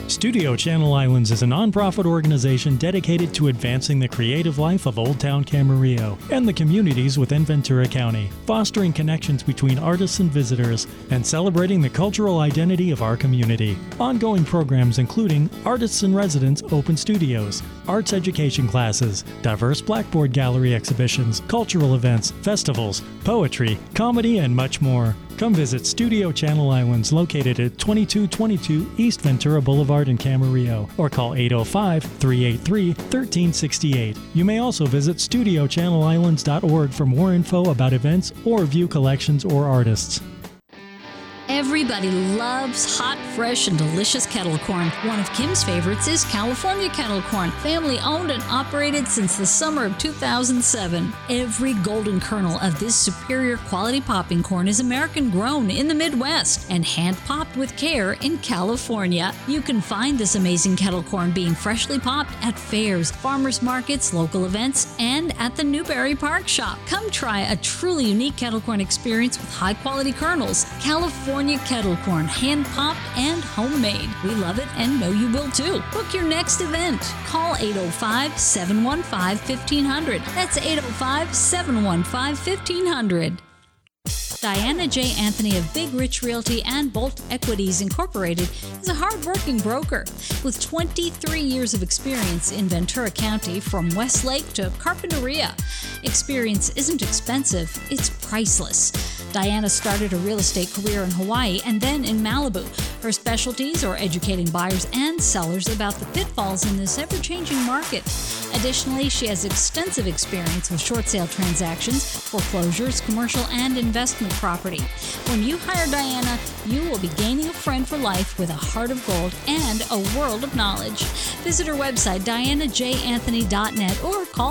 Studio Channel Islands is a nonprofit organization dedicated to advancing the creative life of Old Town Camarillo and the communities within Ventura County, fostering connections between artists and visitors, and celebrating the cultural identity of our community. Ongoing programs including Artists in Residence Open Studios, arts education classes, diverse Blackboard Gallery exhibitions, cultural events, festivals, poetry, comedy, and much more. Come visit Studio Channel Islands located at 2222 East Ventura Boulevard in Camarillo or call 805-383-1368. You may also visit studiochannelislands.org for more info about events or view collections or artists. Everybody loves hot, fresh, and delicious kettle corn. One of Kim's favorites is California kettle corn, family owned and operated since the summer of 2007. Every golden kernel of this superior quality popping corn is American grown in the Midwest and hand popped with care in California. You can find this amazing kettle corn being freshly popped at fairs, farmers markets, local events, and at the Newberry Park Shop. Come try a truly unique kettle corn experience with high quality kernels. California kettle corn, hand popped and homemade. We love it and know you will too. Book your next event. Call 805-715-1500. That's 805-715-1500. Diana J. Anthony of Big Rich Realty and Bolt Equities Incorporated is a hard-working broker with 23 years of experience in Ventura County from Westlake to Carpinteria. Experience isn't expensive, it's priceless. Diana started a real estate career in Hawaii and then in Malibu. Her specialties are educating buyers and sellers about the pitfalls in this ever-changing market. Additionally, she has extensive experience with short sale transactions, foreclosures, commercial, and investment property. When you hire Diana, you will be gaining a friend for life with a heart of gold and a world of knowledge. Visit her website, dianajanthony.net, or call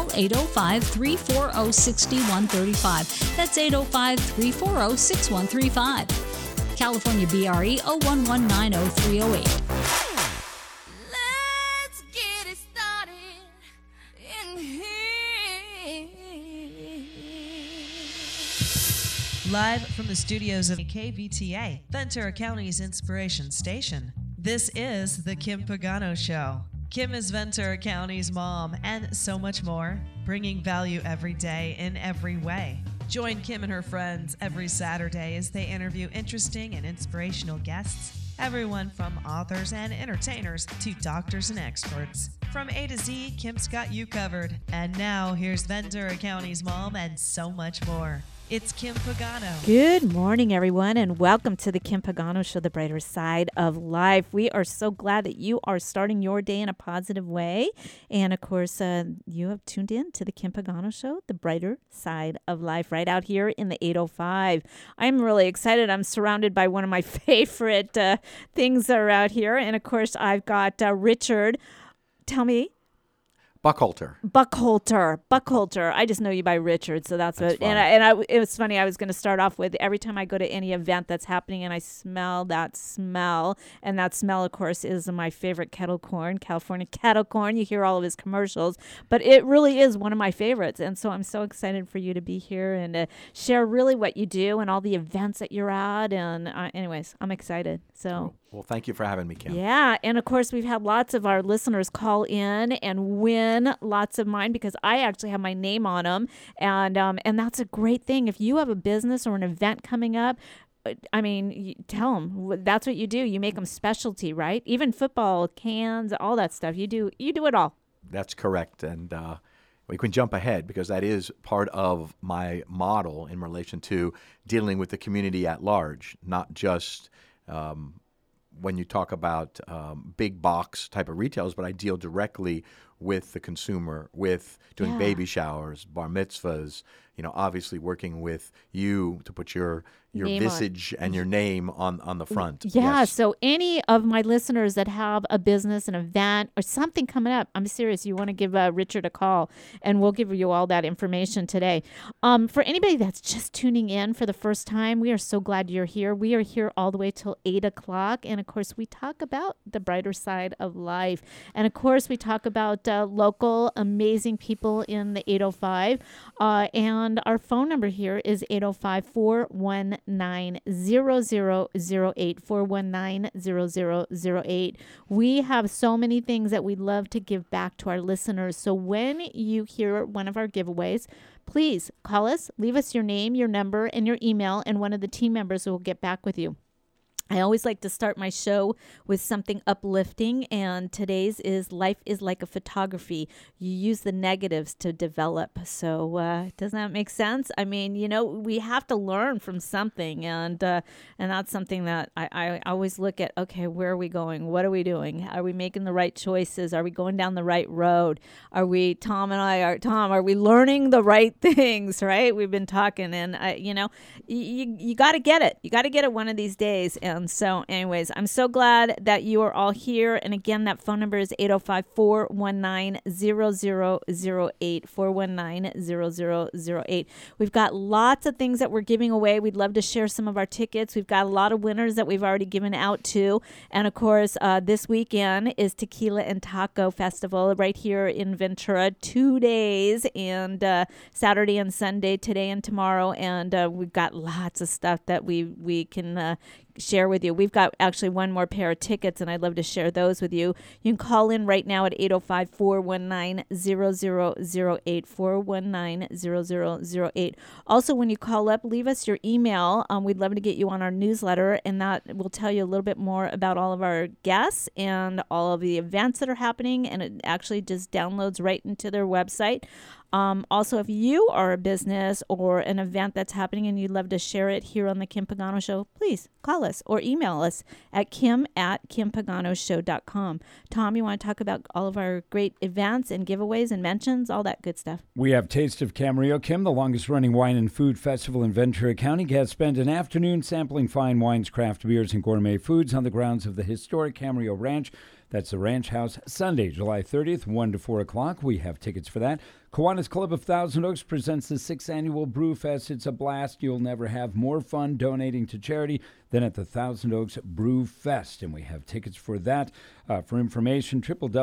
805-340-6135. That's 805-340-6135. California BRE 01190308. Live from the studios of KVTA, Ventura County's Inspiration Station, this is The Kim Pagano Show. Kim is Ventura County's mom and so much more, bringing value every day in every way. Join Kim and her friends every Saturday as they interview interesting and inspirational guests, everyone from authors and entertainers to doctors and experts. From A to Z, Kim's got you covered. And now, here's Ventura County's mom and so much more. It's Kim Pagano. Good morning, everyone, and welcome to the Kim Pagano Show, the brighter side of life. We are so glad that you are starting your day in a positive way. And, of course, you have tuned in to the Kim Pagano Show, the brighter side of life, right out here in the 805. I'm really excited. I'm surrounded by one of my favorite things that are out here. And, of course, I've got Richard. Tell me. Buckholter. I just know you by Richard, so that's what. And it was funny. I was going to start off with every time I go to any event that's happening, and I smell that smell, and that smell, of course, is my favorite kettle corn, California kettle corn. You hear all of his commercials, but it really is one of my favorites, and so I'm so excited for you to be here and share really what you do and all the events that you're at. And anyways, I'm excited. So. Well, thank you for having me, Kim. Yeah, and of course, we've had lots of our listeners call in and win lots of mine because I actually have my name on them, and that's a great thing. If you have a business or an event coming up, I mean, tell them that's what you do. You make them specialty, right? Even football cans, all that stuff. You do it all. That's correct, and we can jump ahead because that is part of my model in relation to dealing with the community at large, not just. When you talk about big box type of retailers, but I deal directly with the consumer, with doing baby showers, bar mitzvahs, obviously working with you to put your visage and your name on the front. Yeah, yes. So any of my listeners that have a business, an event, or something coming up, I'm serious, you want to give Richard a call, and we'll give you all that information today. For anybody that's just tuning in for the first time, we are so glad you're here. We are here all the way till 8 o'clock, and of course, we talk about the brighter side of life. And of course, we talk about local amazing people in the 805. And our phone number here is 805-419-0008, 419-0008. We have so many things that we'd love to give back to our listeners. So when you hear one of our giveaways, please call us, leave us your name, your number, and your email, and one of the team members will get back with you. I always like to start my show with something uplifting, and today's is life is like a photography. You use the negatives to develop. So doesn't that make sense? I mean, we have to learn from something, and that's something that I always look at. Okay, where are we going? What are we doing? Are we making the right choices? Are we going down the right road? Are we, Tom, are we learning the right things, right? We've been talking, and you got to get it. You got to get it one of these days. And so anyways, I'm so glad that you are all here. And again, that phone number is 805-419-0008, 419-0008. We've got lots of things that we're giving away. We'd love to share some of our tickets. We've got a lot of winners that we've already given out to. And of course, this weekend is Tequila and Taco Festival right here in Ventura, 2 days, and Saturday and Sunday, today and tomorrow. And we've got lots of stuff that we can share with you. We've got actually one more pair of tickets, and I'd love to share those with you. You can call in right now at 805-419-0008, 419-0008. Also, when you call up, leave us your email. We'd love to get you on our newsletter, and that will tell you a little bit more about all of our guests and all of the events that are happening, and it actually just downloads right into their website. Also, if you are a business or an event that's happening and you'd love to share it here on the Kim Pagano Show, please call us or email us at kim@kimpaganoshow.com. Tom, you want to talk about all of our great events and giveaways and mentions, all that good stuff? We have Taste of Camarillo, Kim, the longest-running wine and food festival in Ventura County. Guests spend an afternoon sampling fine wines, craft beers, and gourmet foods on the grounds of the historic Camarillo Ranch. That's the Ranch House, Sunday, July 30th, 1 to 4 o'clock. We have tickets for that. Kiwanis Club of Thousand Oaks presents the 6th Annual Brew Fest. It's a blast. You'll never have more fun donating to charity than at the Thousand Oaks Brew Fest. And we have tickets for that. For information,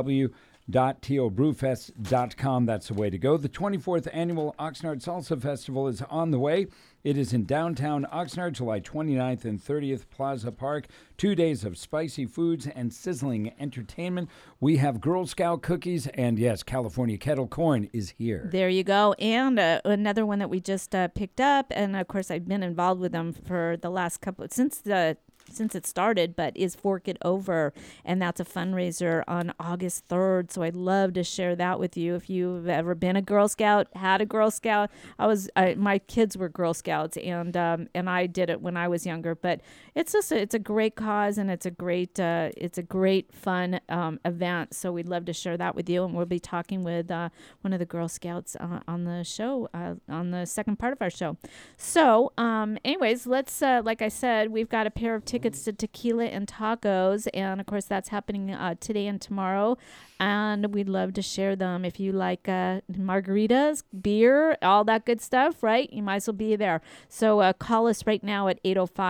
www.tobrewfest.com. That's the way to go. The 24th Annual Oxnard Salsa Festival is on the way. It is in downtown Oxnard, July 29th and 30th, Plaza Park. 2 days of spicy foods and sizzling entertainment. We have Girl Scout cookies, and yes, California Kettle Corn is here. There you go. And another one that we just picked up, and of course I've been involved with them for the last couple, since it started, but is Fork It Over, and that's a fundraiser on August 3rd. So I'd love to share that with you. If you've ever been a Girl Scout, had a Girl Scout, my kids were Girl Scouts, and I did it when I was younger. But it's a great cause, and it's a great fun event. So we'd love to share that with you, and we'll be talking with one of the Girl Scouts on the show on the second part of our show. So anyways, let's like I said, we've got a pair of tickets to Tequila and Tacos, and of course that's happening today and tomorrow, and we'd love to share them. If you like margaritas, beer, all that good stuff, right, you might as well be there. So call us right now at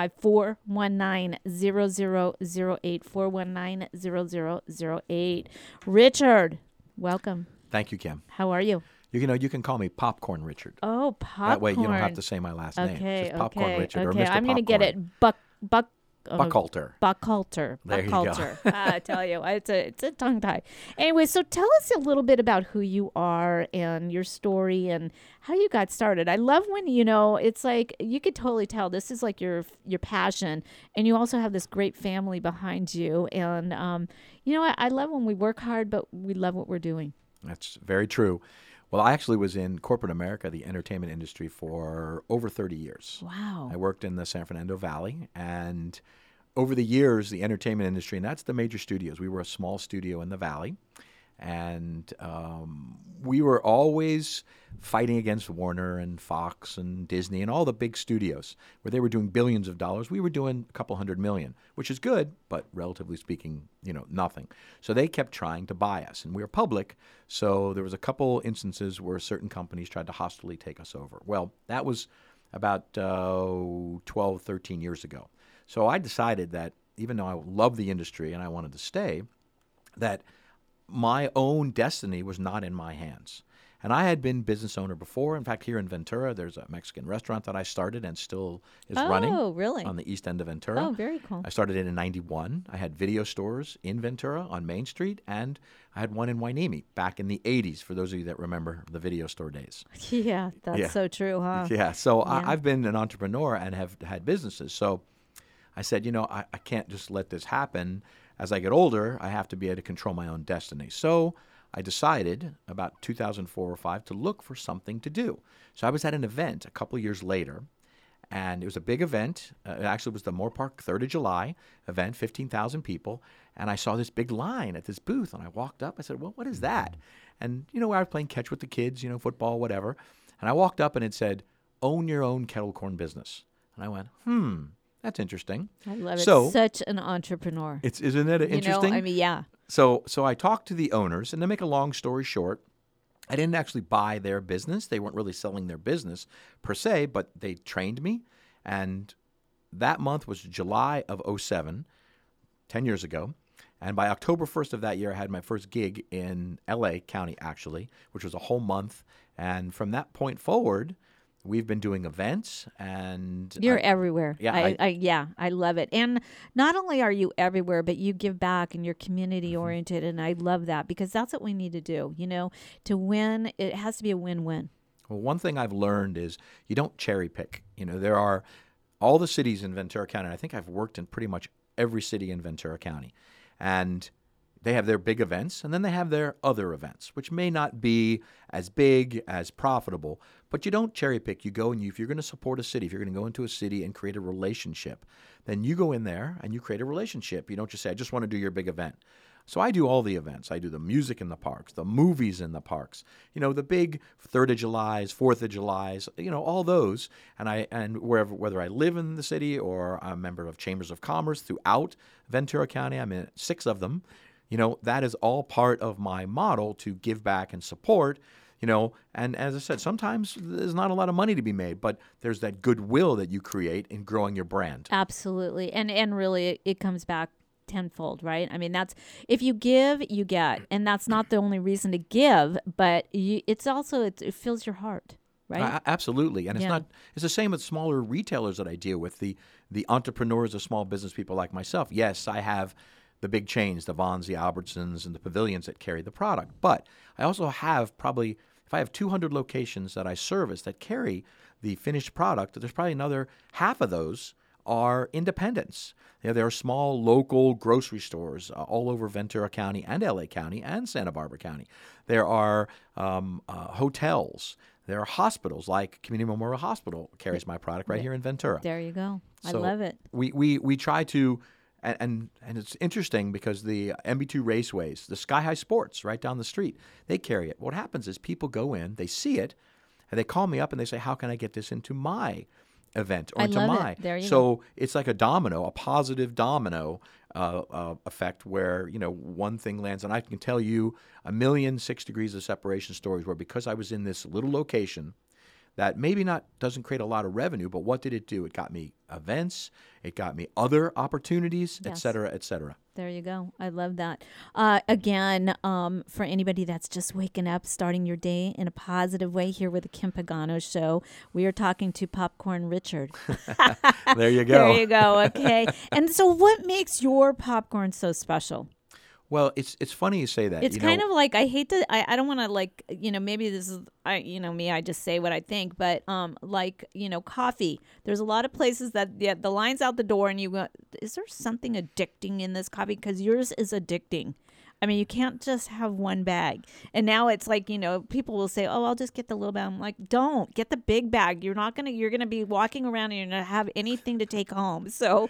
805-419-0008, 419-0008. Richard, welcome. Thank you, Kim. How are you? You can call me Popcorn Richard. Oh, Popcorn. That way you don't have to say my last name. Just Popcorn Richard or Mr. I'm going to get it. Buckhalter. Buckhalter. There you go. I tell you, it's a tongue tie. Anyway, so tell us a little bit about who you are and your story and how you got started. I love when, it's like you could totally tell this is like your passion, and you also have this great family behind you. And, I love when we work hard, but we love what we're doing. That's very true. Well, I actually was in corporate America, the entertainment industry, for over 30 years. Wow. I worked in the San Fernando Valley, and over the years, the entertainment industry, and that's the major studios. We were a small studio in the Valley, and we were always fighting against Warner and Fox and Disney and all the big studios where they were doing billions of dollars. We were doing a couple $100 million, which is good, but relatively speaking, nothing. So they kept trying to buy us, and we were public. So there was a couple instances where certain companies tried to hostilely take us over. Well, that was about 12, 13 years ago. So I decided that even though I love the industry and I wanted to stay, that my own destiny was not in my hands. And I had been business owner before. In fact, here in Ventura, there's a Mexican restaurant that I started and still is running. Oh, really? On the east end of Ventura. Oh, very cool. I started it in '91. I had video stores in Ventura on Main Street, and I had one in Hueneme back in the 80s, for those of you that remember the video store days. Yeah, that's Yeah. so true, huh? Yeah, so Yeah. I've been an entrepreneur and have had businesses. So I said, I can't just let this happen. As I get older, I have to be able to control my own destiny. So I decided about 2004 or 5 to look for something to do. So I was at an event a couple of years later, and it was a big event. It actually was the Moore Park 3rd of July event, 15,000 people. And I saw this big line at this booth, and I walked up. I said, well, what is that? And, I was playing catch with the kids, football, whatever. And I walked up, and it said, own your own kettle corn business. And I went, that's interesting. I love it. So, Such an entrepreneur. Isn't it interesting? Yeah. So I talked to the owners, and to make a long story short, I didn't actually buy their business. They weren't really selling their business per se, but they trained me. And that month was July of 2007, 10 years ago. And by October 1st of that year, I had my first gig in LA County, actually, which was a whole month. And from that point forward, we've been doing events, and you're everywhere. Yeah, I love it. And not only are you everywhere, but you give back and you're community oriented, and I love that because that's what we need to do. To win, it has to be a win-win. Well, one thing I've learned is you don't cherry pick. There are all the cities in Ventura County. And I think I've worked in pretty much every city in Ventura County, and they have their big events, and then they have their other events, which may not be as big, as profitable, but you don't cherry pick. You go and if you're going to support a city, if you're going to go into a city and create a relationship, then you go in there and you create a relationship. You don't just say, I just want to do your big event. So I do all the events. I do the music in the parks, the movies in the parks, the big 3rd of Julys, 4th of Julys, all those. And whether I live in the city or I'm a member of Chambers of Commerce throughout Ventura County, I'm in 6 of them. That is all part of my model to give back and support, and as I said, sometimes there's not a lot of money to be made, but there's that goodwill that you create in growing your brand. Absolutely. And really it comes back tenfold, right? I mean, that's, if you give, you get, and that's not the only reason to give, but it's also, it fills your heart. Right? Absolutely. And it's the same with smaller retailers that I deal with, the entrepreneurs, the small business people like myself. Yes, I have the big chains, the Vons, the Albertsons, and the pavilions that carry the product. But I also have probably, if I have 200 locations that I service that carry the finished product, there's probably another half of those are independents. There are small local grocery stores all over Ventura County and LA County and Santa Barbara County. There are hotels. There are hospitals, like Community Memorial Hospital carries my product right here in Ventura. There you go. So I love it. We try to, and it's interesting because the MB2 Raceways, the Sky High Sports right down the street, they carry it. What happens is people go in, they see it, and they call me up and they say, how can I get this into my event or into my? There you go. It's like a domino, a positive domino effect where, one thing lands. And I can tell you a million 6 degrees of separation stories where, because I was in this little location that maybe doesn't create a lot of revenue, but what did it do? It got me events, it got me other opportunities, et cetera, et cetera. There you go. I love that. Again, for anybody that's just waking up, starting your day in a positive way here with the Kim Pagano Show, we are talking to Popcorn Richard. There you go. There you go. Okay. And so what makes your popcorn so special? Well, it's funny you say that. It's kind of like, I hate to, I don't want to maybe this is, me, I just say what I think, but coffee. There's a lot of places that the line's out the door and you go, is there something addicting in this coffee? Because yours is addicting. I mean, you can't just have one bag. And now it's like, people will say, oh, I'll just get the little bag. I'm like, don't. Get the big bag. You're going to be walking around and you're going to have anything to take home. So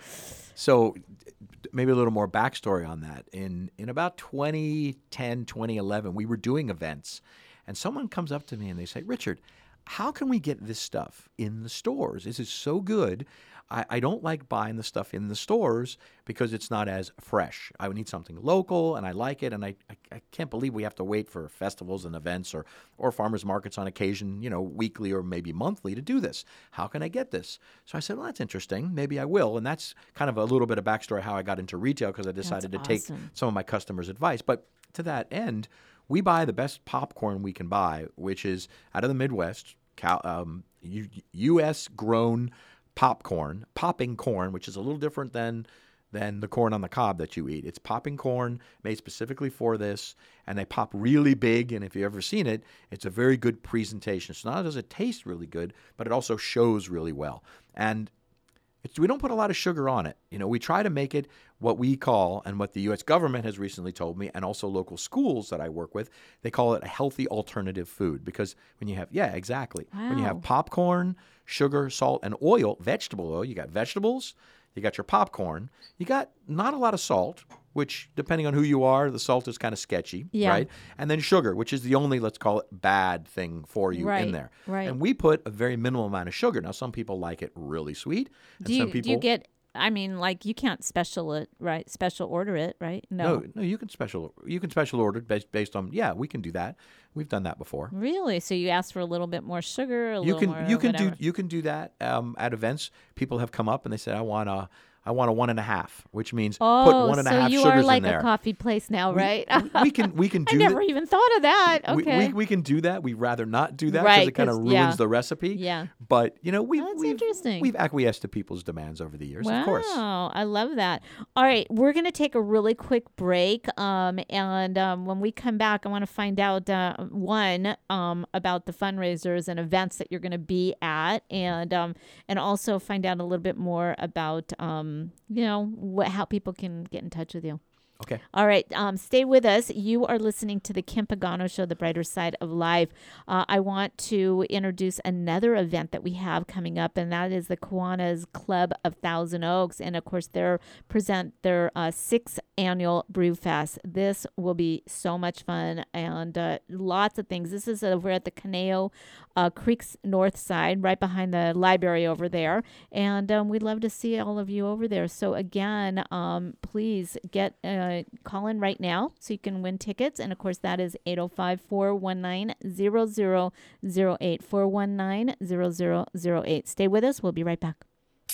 maybe a little more backstory on that. In about 2010, 2011, we were doing events, and someone comes up to me and they say, Richard, how can we get this stuff in the stores? This is so good. I don't like buying the stuff in the stores because it's not as fresh. I would need something local, and I like it, and I can't believe we have to wait for festivals and events or farmers markets on occasion, weekly or maybe monthly to do this. How can I get this? So I said, well, that's interesting. Maybe I will. And that's kind of a little bit of backstory how I got into retail, because I decided to take some of my customers' advice. But to that end, we buy the best popcorn we can buy, which is out of the Midwest, U.S.-grown popcorn, popping corn, which is a little different than the corn on the cob that you eat. It's popping corn made specifically for this, and they pop really big, and if you've ever seen it, it's a very good presentation. So not only does it taste really good, but it also shows really well. And we don't put a lot of sugar on it. We try to make it what we call, and what the U.S. government has recently told me, and also local schools that I work with, they call it a healthy alternative food. Because when you have, exactly. Wow. When you have popcorn, sugar, salt, and oil, vegetable oil, you got vegetables, you got your popcorn, you got not a lot of salt, which, depending on who you are, the salt is kind of sketchy, right? And then sugar, which is the only, let's call it, bad thing for you in there. Right. And we put a very minimal amount of sugar. Now, some people like it really sweet. And Do some people, you get, you can't special order it, right? No, you can special order based on, we can do that. We've done that before. Really? So you ask for a little bit more sugar, you can do that at events. People have come up and they said, I want a 1.5, which means put 1.5 sugars in there. So you are like a coffee place now, right? We can do I never even thought of that. Okay. We can do that. We'd rather not do that because it kind of ruins the recipe. Yeah. But, interesting. We've acquiesced to people's demands over the years, wow, of course. Wow, I love that. All right, we're going to take a really quick break. And when we come back, I want to find out, one, about the fundraisers and events that you're going to be at, and also find out a little bit more about, how people can get in touch with you. Okay. All right. Stay with us. You are listening to the Kim Pagano Show, The Brighter Side of Life. I want to introduce another event that we have coming up, and that is the Kiwanis Club of Thousand Oaks. And, of course, they present their 6th annual Brew Fest. This will be so much fun and lots of things. This is over at the Caneo Creek's north side, right behind the library over there. And we'd love to see all of you over there. So, again, please call in right now so you can win tickets. And, of course, that is 805-419-0008, 419-0008. Stay with us. We'll be right back.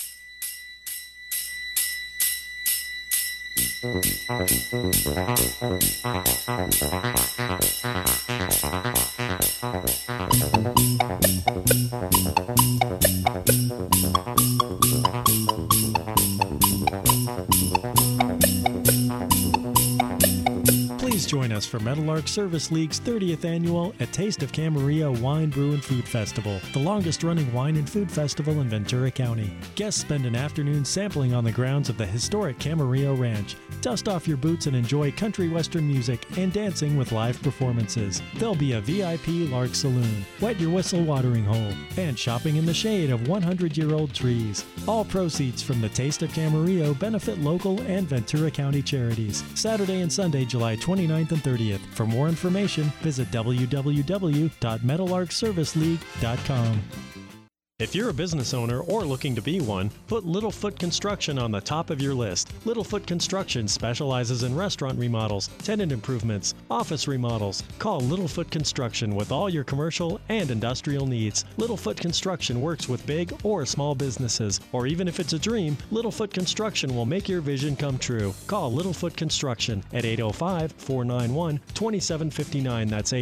Please join us for Meadowlark Service League's 30th annual A Taste of Camarillo Wine, Brew, and Food Festival, the longest-running wine and food festival in Ventura County. Guests spend an afternoon sampling on the grounds of the historic Camarillo Ranch. Dust off your boots and enjoy country western music and dancing with live performances. There'll be a VIP Lark Saloon, wet your whistle watering hole, and shopping in the shade of 100-year-old trees. All proceeds from the Taste of Camarillo benefit local and Ventura County charities. Saturday and Sunday, July 29th and 30th. For more information, visit www.meadowlarkserviceleague.com. If you're a business owner or looking to be one, put Littlefoot Construction on the top of your list. Littlefoot Construction specializes in restaurant remodels, tenant improvements, office remodels. Call Littlefoot Construction with all your commercial and industrial needs. Littlefoot Construction works with big or small businesses, or even if it's a dream, Littlefoot Construction will make your vision come true. Call Littlefoot Construction at 805-491-2759. That's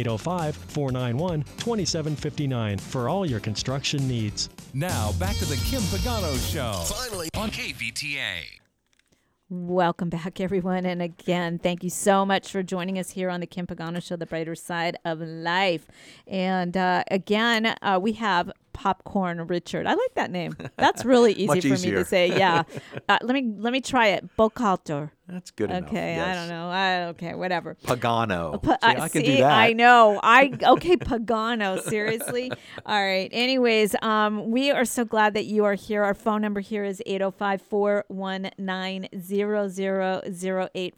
805-491-2759 for all your construction needs. Now, back to the Kim Pagano Show. Finally on KVTA. Welcome back, everyone. And again, thank you so much for joining us here on the Kim Pagano Show, The Brighter Side of Life. And again, we have Popcorn Richard. I like that name. That's really easy for me to say. Yeah. Let me try it. Bocaltor. That's good enough. Okay, yes. I don't know. Okay, whatever. Pagano. I can do that. I know. Okay, Pagano. Seriously. All right. Anyways, we are so glad that you are here. Our phone number here is 805-419-0008,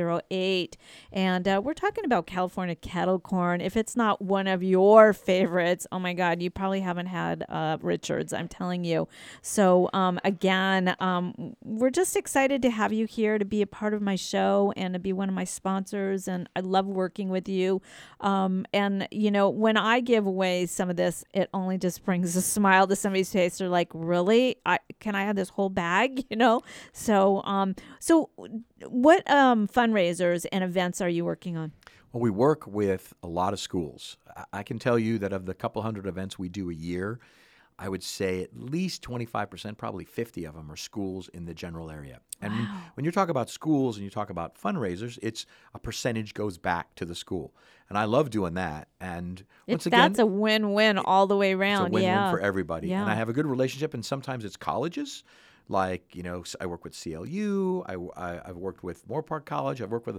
419-0008. And we're talking about California kettle corn. If it's not one of your favorites, favorites. Oh my God, you probably haven't had Richard's, I'm telling you. So again, we're just excited to have you here to be a part of my show and to be one of my sponsors. And I love working with you. And you know, when I give away some of this, it only just brings a smile to somebody's face. They're like, really? Can I have this whole bag? You know? So what fundraisers and events are you working on? Well, we work with a lot of schools. I can tell you that of the couple hundred events we do a year, I would say at least 25%, probably 50 of them are schools in the general area. And when you talk about schools and you talk about fundraisers, it's a percentage goes back to the school. And I love doing that. And once again, that's a win-win all the way around. It's a win-win for everybody. Yeah. And I have a good relationship, and sometimes it's colleges. Like, you know, I work with CLU. I've worked with Moorpark College. I've worked with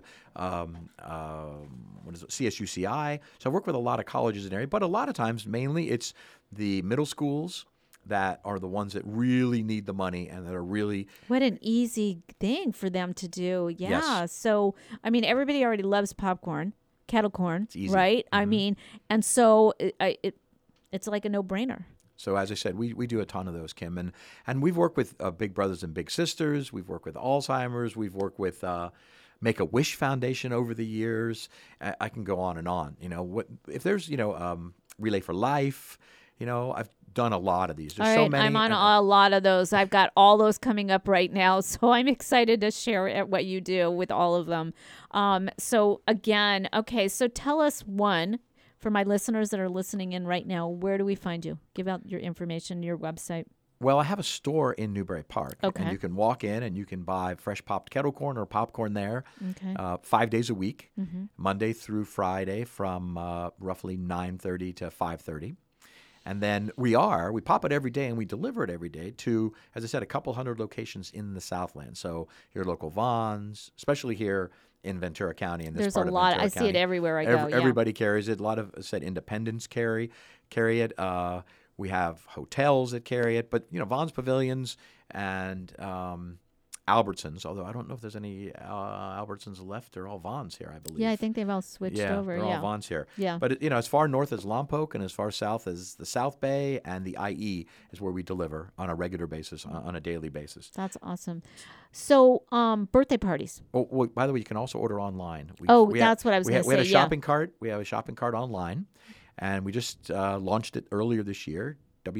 CSUCI. So I've worked with a lot of colleges in the area. But a lot of times, mainly, it's the middle schools that are the ones that really need the money and that are really... What an easy thing for them to do. Yeah. Yes. So, I mean, everybody already loves popcorn, kettle corn, It's easy. right? Mm-hmm. I mean, and so it's like a no-brainer. So as I said, we do a ton of those, Kim, and we've worked with Big Brothers and Big Sisters. We've worked with Alzheimer's. We've worked with Make-A-Wish Foundation over the years. I can go on and on. You know, if there's Relay for Life. You know, I've done a lot of these. There's All right, so many. I'm on a lot of those. I've got all those coming up right now, so I'm excited to share what you do with all of them. So again, okay, so tell us one. For my listeners that are listening in right now, where do we find you? Give out your information, your website. Well, I have a store in Newbury Park. Okay. And you can walk in and you can buy fresh popped kettle corn or popcorn there. Okay. 5 days a week, Mm-hmm. Monday through Friday from roughly 9:30 to 5:30. And then we pop it every day and we deliver it every day to, as I said, a couple hundred locations in the Southland. So your local Vons, especially here in Ventura County. In this There's part a of lot. Ventura I see County. it everywhere I go. Everybody carries it. A lot of independents carry it. We have hotels that carry it, but Vons Pavilions and Albertsons. Although I don't know if there's any Albertsons left. They're all Vons here, I believe. Yeah, I think they've all switched over. They're all Vons here. Yeah. But as far north as Lompoc and as far south as the South Bay and the IE is where we deliver on a regular basis, on a daily basis. That's awesome. So, birthday parties. Oh, well, by the way, you can also order online. That's what I was going to say. We have a shopping cart. We have a shopping cart online, and we just launched it earlier this year.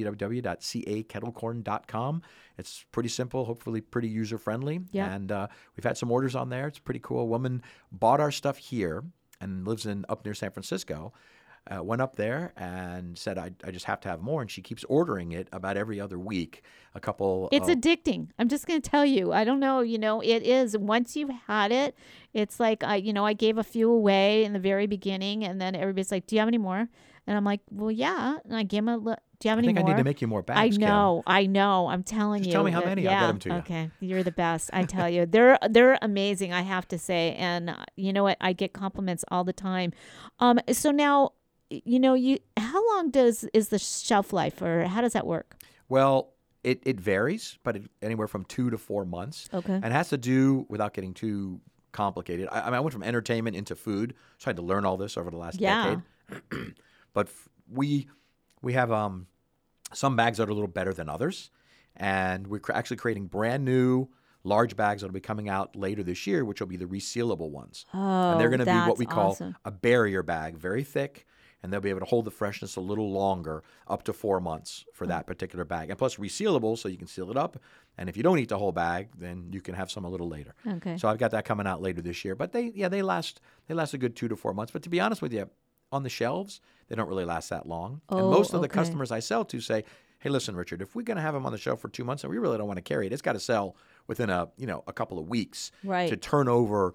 www.cakettlecorn.com. It's pretty simple, hopefully pretty user-friendly. Yeah. And we've had some orders on there. It's pretty cool. A woman bought our stuff here and lives up near San Francisco. Went up there and said, I just have to have more. And she keeps ordering it about every other week. It's addicting. I'm just going to tell you. I don't know. It is. Once you've had it, it's like, I gave a few away in the very beginning. And then everybody's like, do you have any more? And I'm like, well, yeah. And I gave them do you have any more? I think I need to make you more bags, Kim. I know. I'm telling you. Just tell me how many. I'll get them to you. Okay. You're the best. I tell you. They're amazing, I have to say. And you know what? I get compliments all the time. So now, how long is the shelf life, or how does that work? Well, it varies, but anywhere from 2 to 4 months. Okay. And it has to do, without getting too complicated, I went from entertainment into food, so I had to learn all this over the last decade. But we have some bags that are a little better than others, and we're actually creating brand new large bags that will be coming out later this year, which will be the resealable ones. Oh, and they're going to be what we call awesome. a barrier bag, very thick, and they'll be able to hold the freshness a little longer, up to 4 months for that particular bag. And plus resealable, so you can seal it up. And if you don't eat the whole bag, then you can have some a little later. Okay. So I've got that coming out later this year. But they last a good 2 to 4 months. But to be honest with you, on the shelves, they don't really last that long. And most of the customers I sell to say, hey, listen, Richard, if we're going to have them on the shelf for 2 months and we really don't want to carry it, it's got to sell within a couple of weeks to turn over,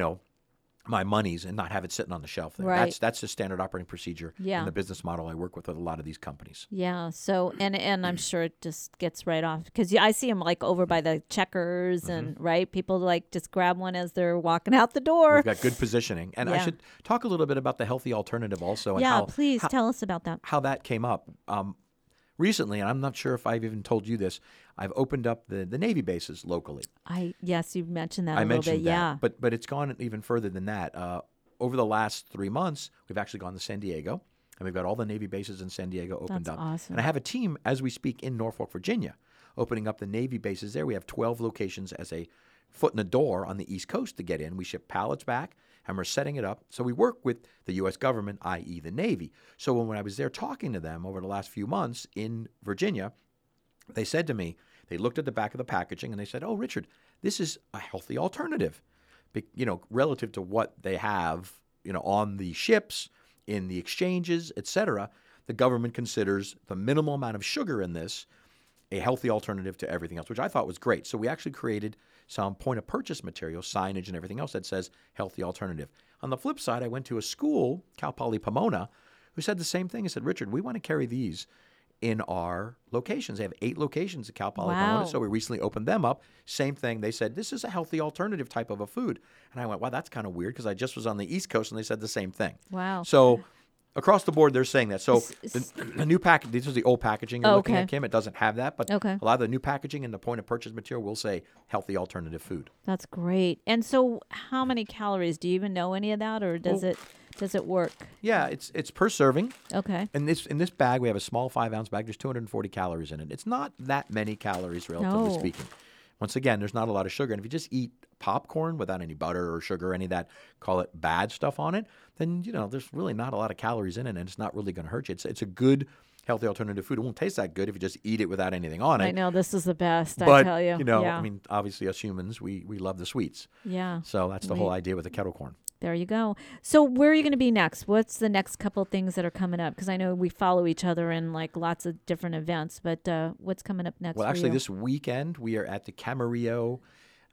my monies and not have it sitting on the shelf there. Right. That's the standard operating procedure in the business model I work with a lot of these companies. Yeah. So, and I'm sure it just gets right off, because I see them like over by the Checkers and people like just grab one as they're walking out the door. We've got good positioning. And I should talk a little bit about the healthy alternative also. And please tell us about that. How that came up. Recently, and I'm not sure if I've even told you this, I've opened up the Navy bases locally. Yes, you've mentioned that I a little mentioned bit. that, Yeah. but it's gone even further than that. Over the last 3 months, we've actually gone to San Diego. and we've got all the Navy bases in San Diego opened That's up. awesome. And I have a team, as we speak, in Norfolk, Virginia, opening up the Navy bases there. We have 12 locations as a foot in the door on the East Coast to get in. We ship pallets back, and we're setting it up. So we work with the U.S. government, i.e. the Navy. So when I was there talking to them over the last few months in Virginia, they said to me, they looked at the back of the packaging, and they said, "Oh, Richard, this is a healthy alternative, relative to what they have, on the ships, in the exchanges, etc. The government considers the minimal amount of sugar in this a healthy alternative to everything else," which I thought was great. So we actually created some point-of-purchase material, signage and everything else that says healthy alternative. On the flip side, I went to a school, Cal Poly Pomona, who said the same thing. He said, "Richard, we want to carry these in our locations." They have 8 locations at Cal Poly Pomona, so we recently opened them up. Same thing. They said, "This is a healthy alternative type of a food." And I went, "Wow, that's kind of weird," because I just was on the East Coast, and they said the same thing. Wow. So across the board, they're saying that. So the new package, this is the old packaging you're looking at, Kim. It doesn't have that, but a lot of the new packaging and the point-of-purchase material will say healthy alternative food. That's great. And so how many calories? Do you even know any of that, or does it work? Yeah, it's per serving. Okay. In this bag, we have a small 5-ounce bag. There's 240 calories in it. It's not that many calories, relatively speaking. Once again, there's not a lot of sugar. And if you just eat popcorn without any butter or sugar or any of that, call it bad stuff on it, then, there's really not a lot of calories in it, and it's not really going to hurt you. It's a good, healthy alternative food. It won't taste that good if you just eat it without anything on it. I know, this is the best, but, I tell you. I mean, obviously us humans, we love the sweets. Yeah. So that's the whole idea with the kettle corn. There you go. So where are you going to be next? What's the next couple things that are coming up? Because I know we follow each other in lots of different events, but what's coming up next? Well, for actually, you? this weekend we are at the Camarillo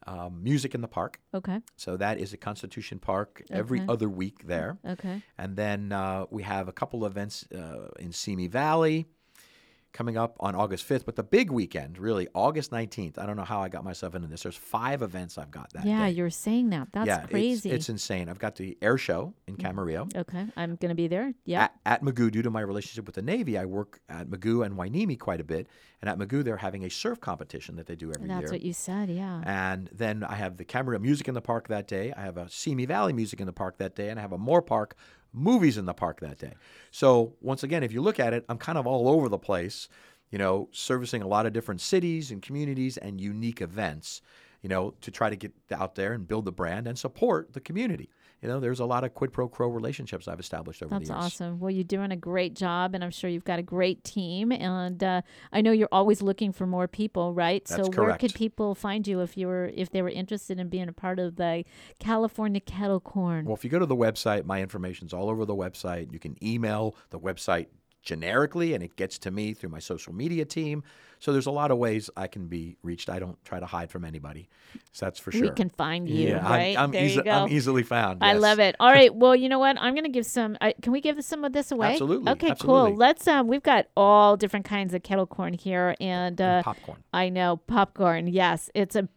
Music in the Park. Okay. So that is at Constitution Park every other week there. Okay. And then we have a couple of events in Simi Valley coming up on August 5th. But the big weekend, really, August 19th. I don't know how I got myself into this. There's 5 events I've got that day. Yeah, you're saying that. That's crazy. It's insane. I've got the air show in Camarillo. Okay. I'm going to be there. Yeah. At Magoo, due to my relationship with the Navy, I work at Magoo and Wainimi quite a bit. And at Magoo, they're having a surf competition that they do every year. That's what you said, yeah. And then I have the Camarillo Music in the Park that day. I have a Simi Valley Music in the Park that day. And I have a Moore Park Movies in the Park that day. So once again, if you look at it, I'm kind of all over the place, servicing a lot of different cities and communities and unique events, to try to get out there and build the brand and support the community. There's a lot of quid pro quo relationships I've established over the years. That's awesome. Well, you're doing a great job, and I'm sure you've got a great team. And I know you're always looking for more people, right? That's correct. Where could people find you if they were interested in being a part of the California Kettle Corn? Well, if you go to the website, my information's all over the website. You can email the website generically, and it gets to me through my social media team. So there's a lot of ways I can be reached. I don't try to hide from anybody. So that's for sure. We can find you, right? I'm easily found. Yes. I love it. All right. Well, you know what? I'm going to give some. Can we give some of this away? Absolutely. Okay, Absolutely. cool. Let's. We've got all different kinds of kettle corn here, and popcorn. I know popcorn. Yes,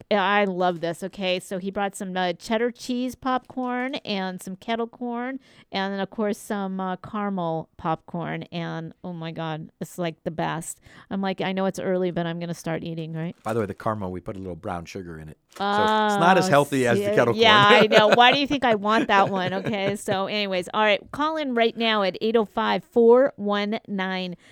I love this. Okay, so he brought some cheddar cheese popcorn and some kettle corn, and then of course some caramel popcorn. And oh my God, it's like the best. I'm like, I know it's early, but I'm going to start eating, right? By the way, the caramel, we put a little brown sugar in it. So it's not as healthy as the kettle corn. Yeah, I know. Why do you think I want that one? Okay, so anyways, all right, call in right now at 805-419-0008,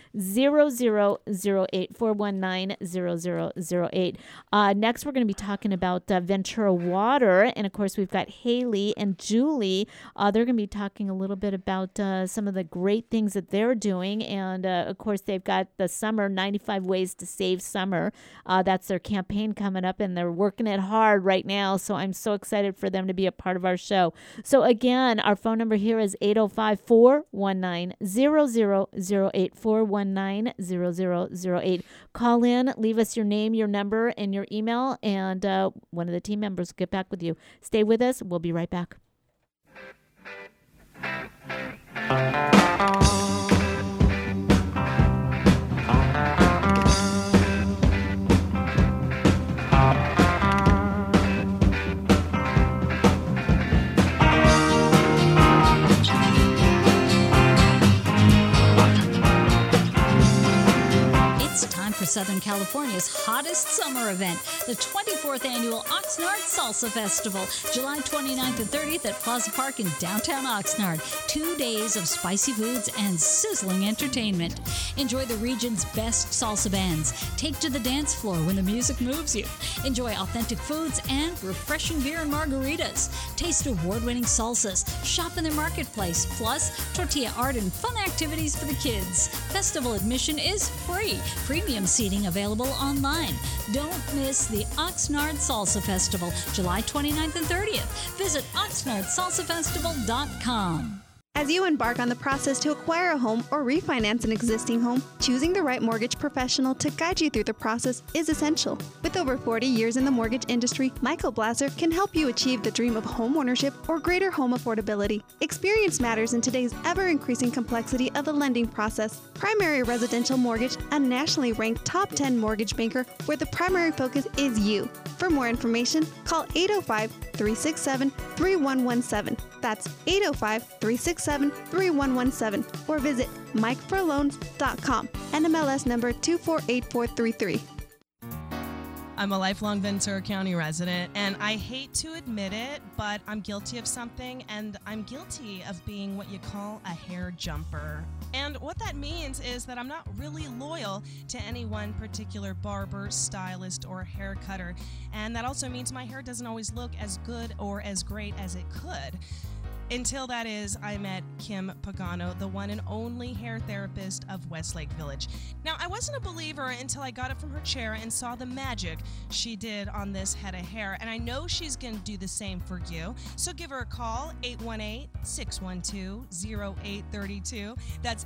419-0008. Next, we're going to be talking about Ventura Water, and of course, we've got Haley and Julie. They're going to be talking a little bit about some of the great things that they're doing, and of course, they've got the summer 95 Ways to Save Summer. That's their campaign coming up, and they're working it hard right now, so I'm so excited for them to be a part of our show. So again, our phone number here is 805-419-0008, 419-0008. Call in, leave us your name, your number, and your email, and one of the team members will get back with you. Stay with us. We'll be right back. Southern California's hottest summer event, the 24th Annual Oxnard Salsa Festival, July 29th and 30th at Plaza Park in downtown Oxnard. 2 days of spicy foods and sizzling entertainment. Enjoy the region's best salsa bands. Take to the dance floor when the music moves you. Enjoy authentic foods and refreshing beer and margaritas. Taste award-winning salsas. Shop in their marketplace. Plus, tortilla art and fun activities for the kids. Festival admission is free. Premium seating available online. Don't miss the Oxnard Salsa Festival, July 29th and 30th. Visit oxnardsalsafestival.com. As you embark on the process to acquire a home or refinance an existing home, choosing the right mortgage professional to guide you through the process is essential. With over 40 years in the mortgage industry, Michael Blasser can help you achieve the dream of home ownership or greater home affordability. Experience matters in today's ever-increasing complexity of the lending process. Primary Residential Mortgage, a nationally ranked top 10 mortgage banker where the primary focus is you. For more information, call 805-367-3117. That's 805-367-3117 or visit MikeForLoans.com. NMLS number 248433. I'm a lifelong Ventura County resident, and I hate to admit it, but I'm guilty of something, and I'm guilty of being what you call a hair jumper. And what that means is that I'm not really loyal to any one particular barber, stylist, or hair cutter. And that also means my hair doesn't always look as good or as great as it could. Until that is, I met Kim Pagano, the one and only hair therapist of Westlake Village. Now, I wasn't a believer until I got up from her chair and saw the magic she did on this head of hair, and I know she's going to do the same for you. So give her a call, 818-612-0832. That's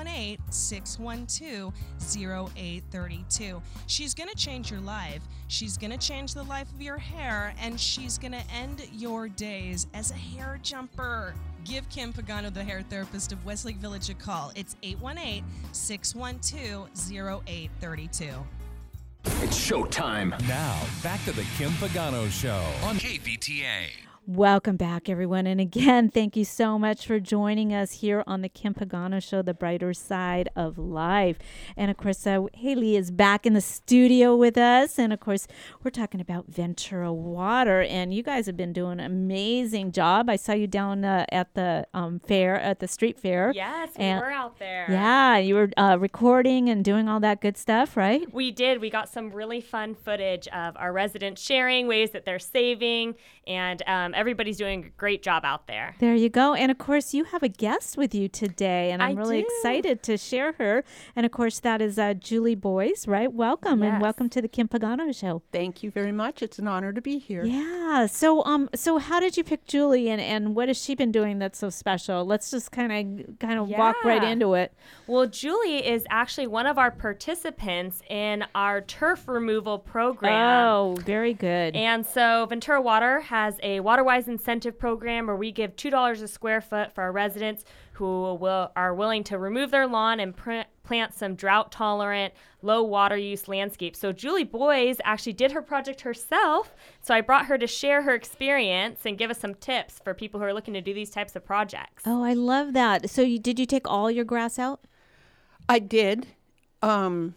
818-612-0832. She's going to change your life. She's going to change the life of your hair, and she's going to end your days as a hair jumper. Give Kim Pagano, the hair therapist of Westlake Village, a call. It's 818-612-0832. It's showtime. Now, back to the Kim Pagano Show on KVTA. Welcome back, everyone. And again, thank you so much for joining us here on the Kim Pagano Show, the brighter side of life. And of course, Haley is back in the studio with us. And of course, we're talking about Ventura Water. And you guys have been doing an amazing job. I saw you down at the fair, at the street fair. Yes, we were out there. Yeah, you were recording and doing all that good stuff, right? We did. We got some really fun footage of our residents sharing ways that they're saving, and everybody's doing a great job out there. There you go. And of course, you have a guest with you today, and I'm really excited to share her. And of course, that is Julie Boyes, right? Welcome, and welcome to the Kim Pagano Show. Thank you very much. It's an honor to be here. Yeah. So how did you pick Julie, and what has she been doing that's so special? Let's just kind of walk right into it. Well, Julie is actually one of our participants in our turf removal program. Oh, very good. And so Ventura Water has a WaterWise incentive program where we give $2 a square foot for our residents who are willing to remove their lawn and plant some drought-tolerant, low-water use landscapes. So Julie Boyes actually did her project herself, so I brought her to share her experience and give us some tips for people who are looking to do these types of projects. Oh, I love that. So did you take all your grass out? I did, and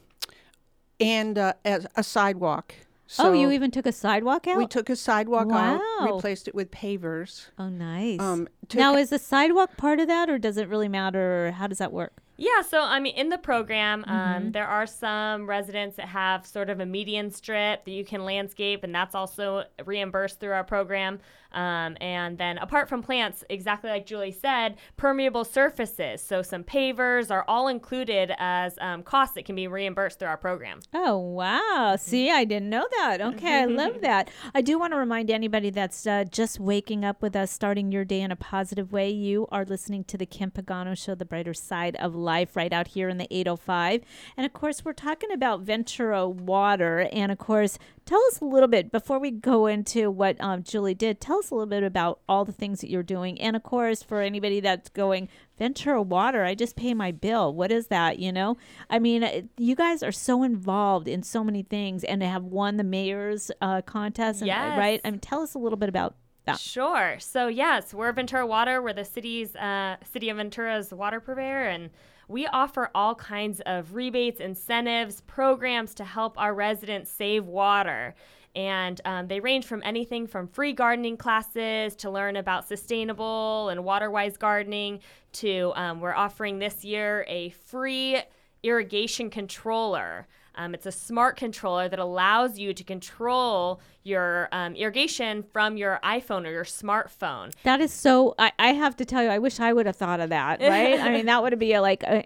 as a sidewalk. So you even took a sidewalk out? We took a sidewalk out, replaced it with pavers. Oh, nice. Now, is the sidewalk part of that, or does it really matter, or how does that work? Yeah, so I mean, in the program, there are some residents that have sort of a median strip that you can landscape, and that's also reimbursed through our program. And then apart from plants, exactly like Julie said, permeable surfaces, so some pavers are all included as costs that can be reimbursed through our program. Oh, wow. See, I didn't know that. Okay, I love that. I do want to remind anybody that's just waking up with us, starting your day in a positive way. You are listening to the Kim Pagano Show, the brighter side of life, right out here in the 805. And of course, we're talking about Ventura Water. And of course, tell us a little bit, before we go into what Julie did, tell us a little bit about all the things that you're doing. And of course, for anybody that's going, Ventura Water, I just pay my bill. What is that, you know? I mean, you guys are so involved in so many things and have won the mayor's contest, yes. Right? I mean, tell us a little bit about that? Sure. So yes, we're Ventura Water. We're the City of Ventura's water purveyor, and we offer all kinds of rebates, incentives, programs to help our residents save water. And they range from anything from free gardening classes to learn about sustainable and water-wise gardening to we're offering this year a free irrigation controller. It's a smart controller that allows you to control your irrigation from your iPhone or your smartphone. That is so, I have to tell you, I wish I would have thought of that, right? I mean, that would be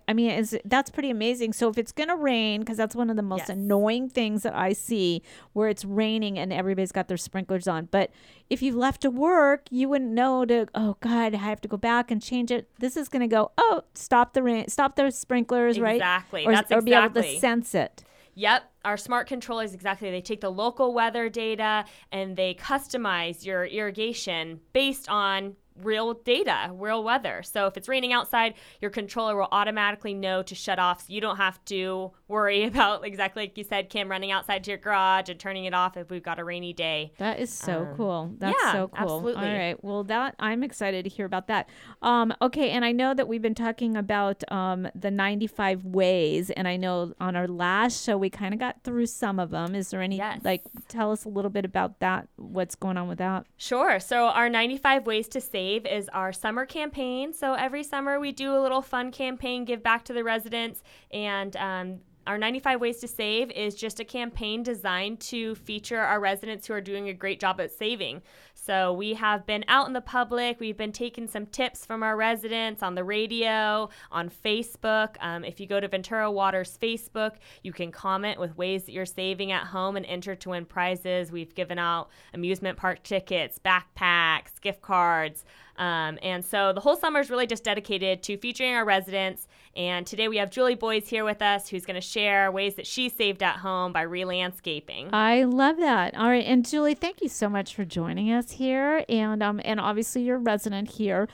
that's pretty amazing. So if it's going to rain, because that's one of the most annoying things that I see, where it's raining and everybody's got their sprinklers on. But if you left to work, you wouldn't know oh God, I have to go back and change it. This is going to go, stop the rain, stop the sprinklers, right? Exactly. Or be able to sense it. Yep. Our smart controllers, exactly. They take the local weather data and they customize your irrigation based on real data, real weather. So if it's raining outside, your controller will automatically know to shut off, so you don't have to worry about, exactly like you said, Kim, running outside to your garage and turning it off if we've got a rainy day. That is so cool. That's so cool. Absolutely. All right. Well, I'm excited to hear about that. Okay. And I know that we've been talking about the 95 ways, and I know on our last show we kind of got through some of them. Is there any, tell us a little bit about that, what's going on with that? Sure. So our 95 Ways to Save is our summer campaign. So every summer we do a little fun campaign, give back to the residents, and our 95 Ways to Save is just a campaign designed to feature our residents who are doing a great job at saving. So we have been out in the public. We've been taking some tips from our residents on the radio, on Facebook. If you go to Ventura Water's Facebook, you can comment with ways that you're saving at home and enter to win prizes. We've given out amusement park tickets, backpacks, gift cards. And so the whole summer is really just dedicated to featuring our residents. And today we have Julie Boyes here with us, who's going to share ways that she saved at home by re-landscaping. I love that. All right. And Julie, thank you so much for joining us here. And obviously you're a resident here.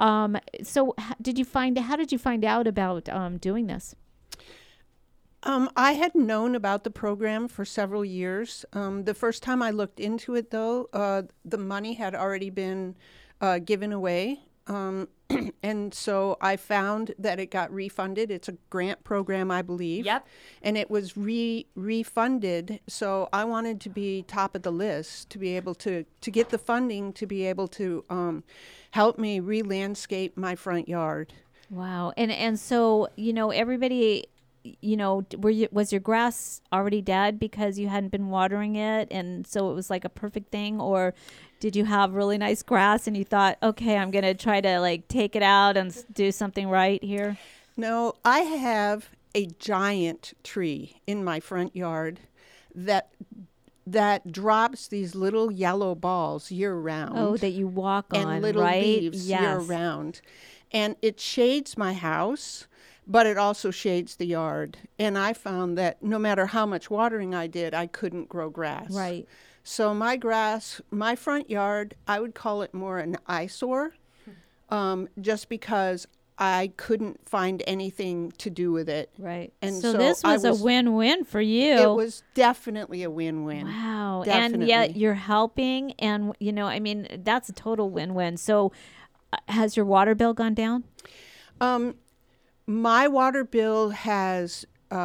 So how did you find out about doing this? I had known about the program for several years. The first time I looked into it, though, the money had already been given away. And so I found that it got refunded. It's a grant program, I believe. Yep. And it was refunded. So I wanted to be top of the list, to be able to get the funding, to be able to help me re-landscape my front yard. Wow. And so, everybody, was your grass already dead because you hadn't been watering it, and so it was like a perfect thing? Or did you have really nice grass and you thought, okay, I'm going to try to take it out and do something right here? No, I have a giant tree in my front yard that drops these little yellow balls year round. Oh, that you walk on, and little right? leaves year round. And it shades my house, but it also shades the yard. And I found that no matter how much watering I did, I couldn't grow grass. Right. So my front yard, I would call it more an eyesore, just because I couldn't find anything to do with it. Right. And so this was a win-win for you. It was definitely a win-win. Wow. Definitely. And yet you're helping, and, that's a total win-win. So has your water bill gone down? My water bill has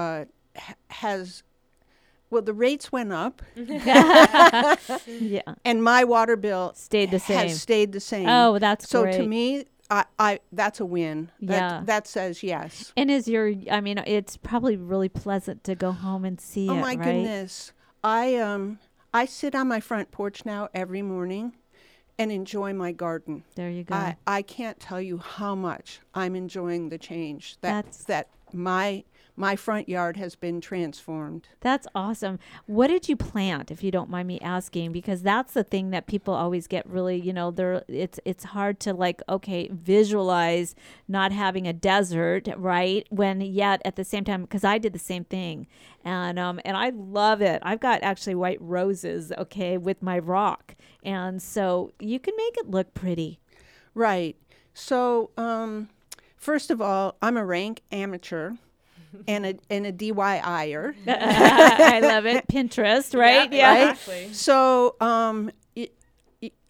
well, the rates went up. Yeah. And my water bill stayed the same. Has stayed the same. Oh, that's great. So to me, I that's a win. That says yes. And it's probably really pleasant to go home and see it, Oh my right? goodness. I sit on my front porch now every morning and enjoy my garden. There you go. I can't tell you how much I'm enjoying the change that my front yard has been transformed. That's awesome. What did you plant, if you don't mind me asking? Because that's the thing that people always get really, it's hard to visualize not having a desert, right? When yet at the same time, because I did the same thing, and I love it. I've got actually white roses, with my rock, and so you can make it look pretty. Right. So, first of all, I'm a rank amateur. And a DIYer. I love it. Pinterest, right? Yeah, exactly. So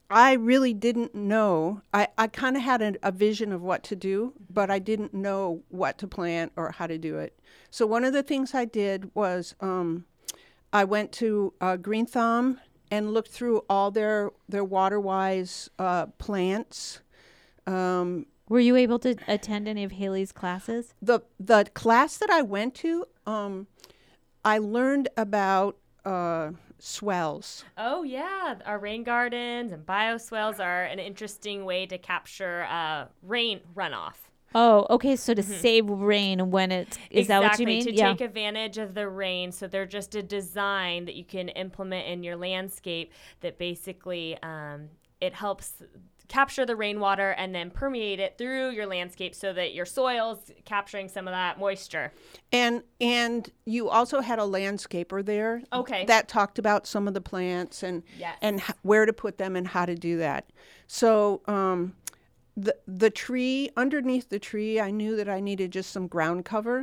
I really didn't know. I kind of had a vision of what to do, but I didn't know what to plant or how to do it. So one of the things I did was I went to Green Thumb and looked through all their water-wise plants. Were you able to attend any of Haley's classes? The class that I went to, I learned about swells. Oh, yeah. Our rain gardens and bioswells are an interesting way to capture rain runoff. Oh, okay. So to save rain when it's is that what you mean? To take advantage of the rain. So they're just a design that you can implement in your landscape that basically it helps capture the rainwater and then permeate it through your landscape so that your soil's capturing some of that moisture. And you also had a landscaper there. Okay. That talked about some of the plants and Yes. and where to put them and how to do that. So the tree, underneath the tree, I knew that I needed just some ground cover.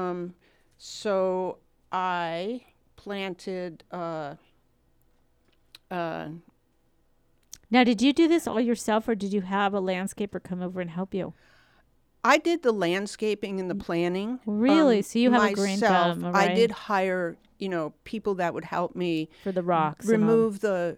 So I planted Now, did you do this all yourself, or did you have a landscaper come over and help you? I did the landscaping and the planning. Really? So you have myself. a green thumb, right? I did hire, people that would help me For the rocks. remove the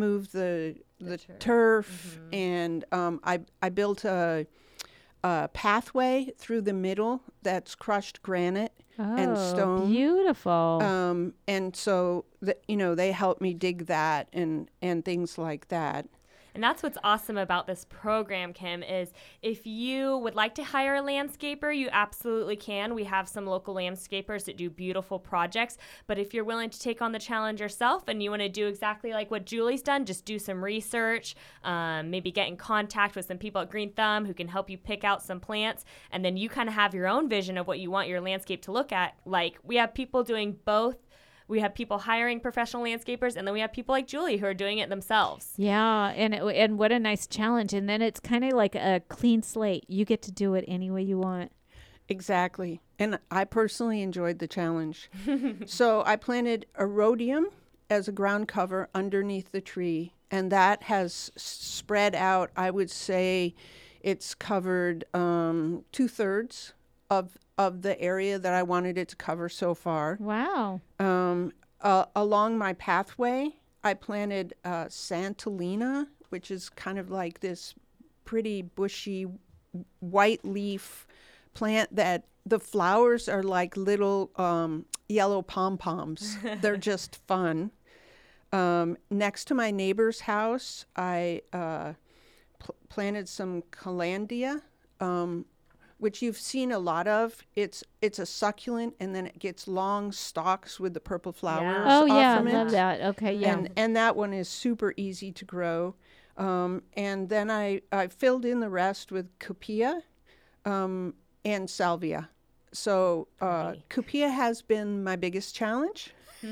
turf, and I built a pathway through the middle that's crushed granite and stone. Beautiful. And so they helped me dig that and things like that. And that's what's awesome about this program, Kim, is if you would like to hire a landscaper, you absolutely can. We have some local landscapers that do beautiful projects. But if you're willing to take on the challenge yourself and you want to do exactly like what Julie's done, just do some research, maybe get in contact with some people at Green Thumb who can help you pick out some plants. And then you kind of have your own vision of what you want your landscape to look at. Like we have people doing both. We have people hiring professional landscapers, and then we have people like Julie who are doing it themselves. Yeah, and what a nice challenge. And then it's kind of like a clean slate. You get to do it any way you want. Exactly. And I personally enjoyed the challenge. So I planted a rhodium as a ground cover underneath the tree, and that has spread out. I would say it's covered 2/3 of the area that I wanted it to cover so far. Wow. Along my pathway, I planted Santolina, which is kind of like this pretty bushy white leaf plant that the flowers are like little yellow pom-poms. They're just fun. Next to my neighbor's house, I planted some Calandia, which you've seen a lot of. It's a succulent, and then it gets long stalks with the purple flowers. Oh yeah, from I love it. that. Okay, yeah. And that one is super easy to grow. And then I filled in the rest with Cupia and Salvia. So Cupia has been my biggest challenge,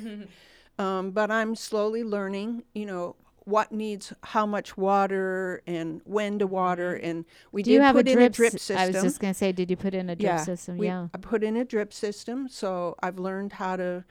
but I'm slowly learning, what needs how much water and when to water. And we Do you did have put a in drip a drip system. I was just going to say, did you put in a drip system? I put in a drip system, so I've learned how to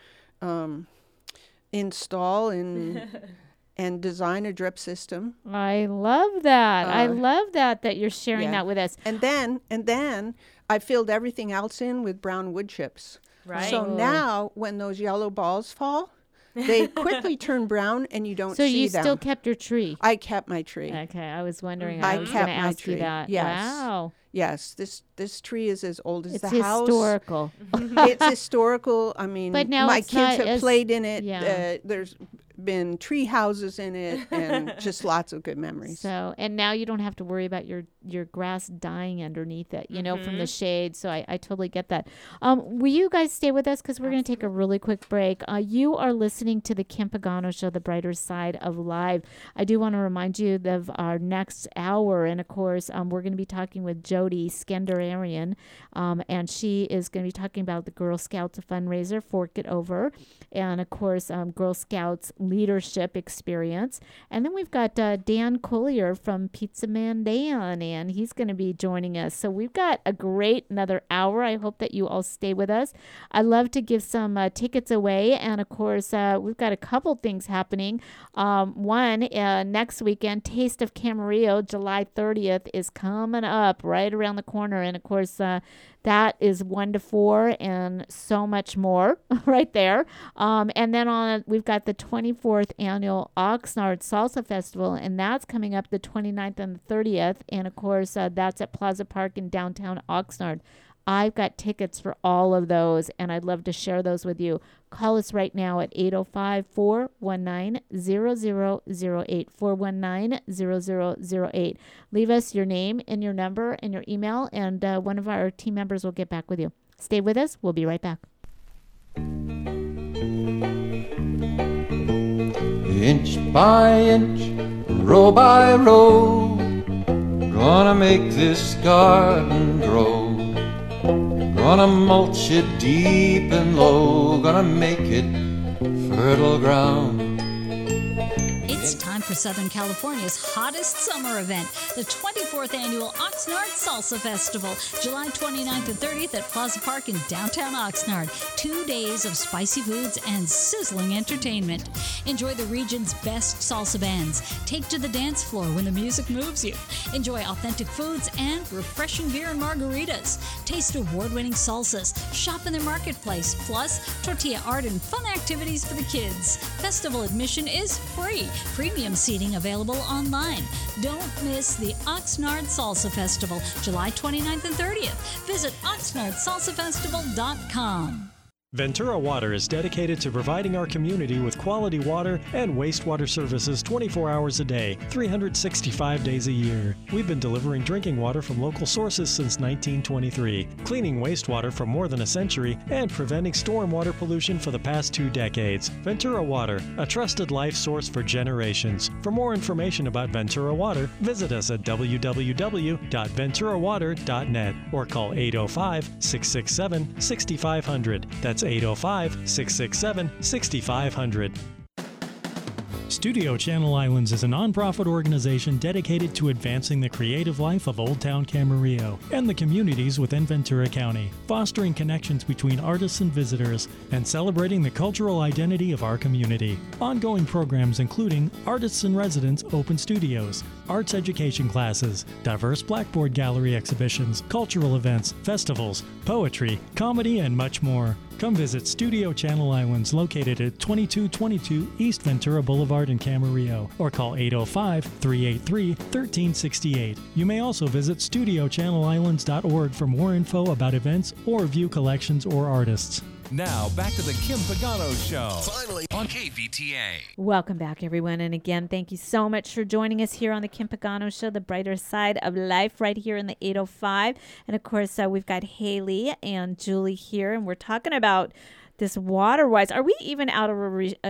install and design a drip system. I love that. I love that you're sharing that with us. And then I filled everything else in with brown wood chips. Right. So now when those yellow balls fall, they quickly turn brown and you don't So see you them. still kept your tree? I kept my tree. Okay, I was wondering. I I was kept going to my ask you tree. that. Yes. Wow. Yes, this tree is as old as It's the house. historical. It's historical. I mean, But now my it's kids not have as- played in it. yeah. There's been tree houses in it and just lots of good memories. So, and now you don't have to worry about your grass dying underneath it, from the shade. So I totally get that. Will you guys stay with us? Because we're going to take a really quick break. You are listening to the Kim Pagano Show, the brighter side of live. I do want to remind you of our next hour. And of course, we're going to be talking with Jody Skenderarian. And she is going to be talking about the Girl Scouts fundraiser, Fork It Over. And of course, Girl Scouts leadership experience. And then we've got Dan Collier from Pizza Man Dan, and he's going to be joining us. So we've got a great another hour. I hope that you all stay with us. I love to give some tickets away, and of course, we've got a couple things happening. One, next weekend, Taste of Camarillo, July 30th, is coming up right around the corner, and of course, that is 1 to 4 and so much more right there. And then we've got the 24th annual Oxnard Salsa Festival, and that's coming up the 29th and the 30th. And of course, that's at Plaza Park in downtown Oxnard. I've got tickets for all of those, and I'd love to share those with you. Call us right now at 805-419-0008, 419-0008. Leave us your name and your number and your email, and one of our team members will get back with you. Stay with us. We'll be right back. Inch by inch, row by row, gonna make this garden grow. Gonna mulch it deep and low, gonna make it fertile ground. It's time for Southern California's hottest summer event, the 24th annual Oxnard Salsa Festival, July 29th and 30th at Plaza Park in downtown Oxnard. 2 days of spicy foods and sizzling entertainment. Enjoy the region's best salsa bands. Take to the dance floor when the music moves you. Enjoy authentic foods and refreshing beer and margaritas. Taste award-winning salsas. Shop in their marketplace. Plus, tortilla art and fun activities for the kids. Festival admission is free. Premium seating available online. Don't miss the Oxnard Salsa Festival, July 29th and 30th. Visit OxnardSalsaFestival.com. Ventura Water is dedicated to providing our community with quality water and wastewater services 24 hours a day, 365 days a year. We've been delivering drinking water from local sources since 1923, cleaning wastewater for more than a century, and preventing stormwater pollution for the past 2 decades. Ventura Water, a trusted life source for generations. For more information about Ventura Water, visit us at www.venturawater.net or call 805-667-6500. That's 805-667-6500. Studio Channel Islands is a nonprofit organization dedicated to advancing the creative life of Old Town Camarillo and the communities within Ventura County, fostering connections between artists and visitors, and celebrating the cultural identity of our community. Ongoing programs including Artists in Residence Open Studios, arts education classes, diverse Blackboard Gallery exhibitions, cultural events, festivals, poetry, comedy, and much more. Come visit Studio Channel Islands, located at 2222 East Ventura Boulevard in Camarillo, or call 805-383-1368. You may also visit StudioChannelIslands.org for more info about events or view collections or artists. Now, back to the Kim Pagano Show. Finally on KVTA. Welcome back, everyone. And again, thank you so much for joining us here on the Kim Pagano Show, the brighter side of life, right here in the 805. And of course, we've got Haley and Julie here, and we're talking about this water-wise. Are we even out of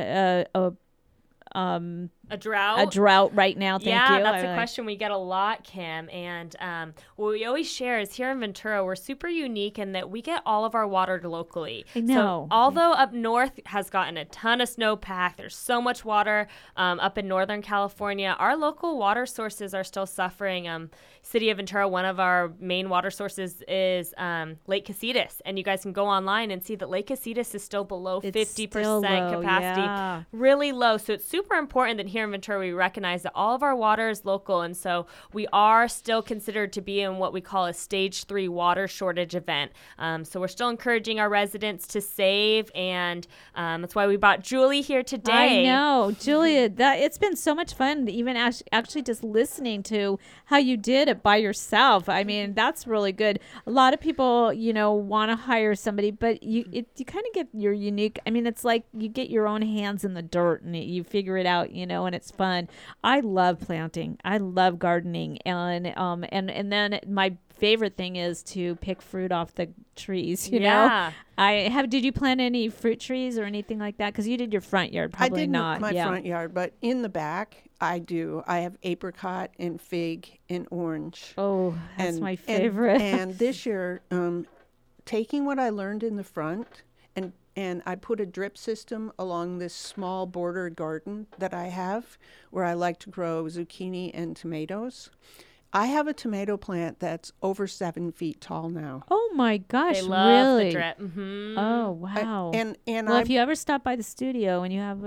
a drought? A drought right now, thank you. Yeah, that's a question we get a lot, Kim. And what we always share is here in Ventura, we're super unique in that we get all of our water locally. I know. So although up north has gotten a ton of snowpack, there's so much water up in Northern California, our local water sources are still suffering. City of Ventura, one of our main water sources is Lake Casitas. And you guys can go online and see that Lake Casitas is still below 50% capacity. Yeah. Really low. So it's super important that here in Ventura we recognize that all of our water is local, and so we are still considered to be in what we call a stage 3 water shortage event. So we're still encouraging our residents to save, and that's why we brought Julie here today. I know, Julia, it's been so much fun, even actually just listening to how you did it by yourself. I mean, that's really good. A lot of people, want to hire somebody, but you kind of get your unique. I mean, it's like you get your own hands in the dirt and you figure it out, and it's fun. I love planting. I love gardening, and then my favorite thing is to pick fruit off the trees. You know, did you plant any fruit trees or anything like that? Because you did your front yard, probably I did not. my front yard, but in the back, I do. I have apricot and fig and orange. Oh, that's my favorite. And this year, taking what I learned in the front and and I put a drip system along this small bordered garden that I have where I like to grow zucchini and tomatoes. I have a tomato plant that's over 7 feet tall now. Oh my gosh! They love really? the drip. Mm-hmm. Oh wow! And well, if you ever stop by the studio and you have,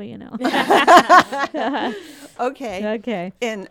Okay. And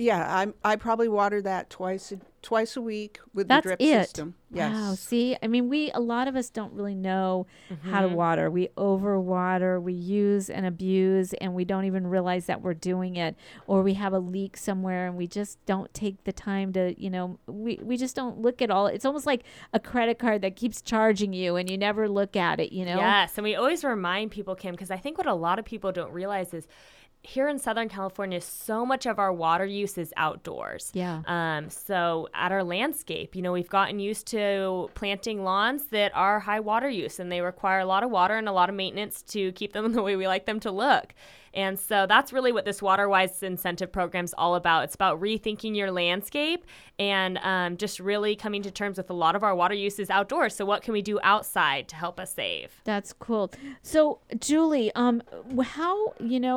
I probably water that twice a week with That's the drip it. system. Yes. Wow. See, I mean, a lot of us don't really know how to water. We overwater, we use and abuse, and we don't even realize that we're doing it. Or we have a leak somewhere and we just don't take the time to, we just don't look at all. It's almost like a credit card that keeps charging you and you never look at it, Yes. And we always remind people, Kim, because I think what a lot of people don't realize is here in Southern California, so much of our water use is outdoors. Yeah. So at our landscape, we've gotten used to planting lawns that are high water use, and they require a lot of water and a lot of maintenance to keep them the way we like them to look. And so that's really what this WaterWise incentive program is all about. It's about rethinking your landscape and just really coming to terms with a lot of our water use is outdoors. So what can we do outside to help us save? That's cool. So, Julie, how,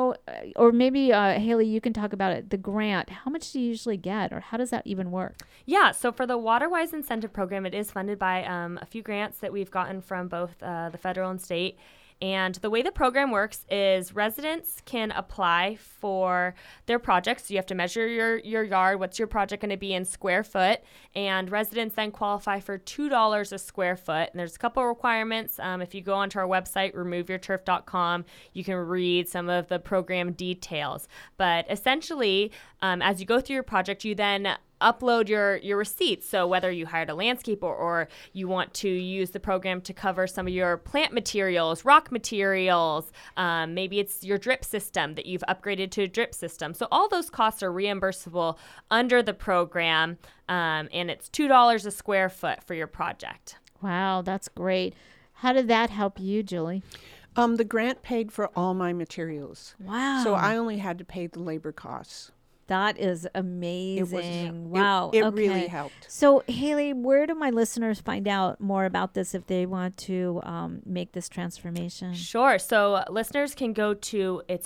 or maybe Haley, you can talk about it, the grant. How much do you usually get, or how does that even work? Yeah, so for the WaterWise incentive program, it is funded by a few grants that we've gotten from both the federal and state. And the way the program works is residents can apply for their projects. So you have to measure your yard. What's your project going to be in square foot? And residents then qualify for $2 a square foot. And there's a couple of requirements. If you go onto our website, removeyourturf.com, you can read some of the program details. But essentially, as you go through your project, you then upload your receipts. So whether you hired a landscaper or you want to use the program to cover some of your plant materials, rock materials, maybe it's your drip system that you've upgraded to a drip system. So all those costs are reimbursable under the program, and it's $2 a square foot for your project. Wow, that's great. How did that help you, Julie? The grant paid for all my materials. Wow. So I only had to pay the labor costs. That is amazing. Wow. It really helped. So, Haley, where do my listeners find out more about this if they want to make this transformation? Sure. So listeners can go to, it's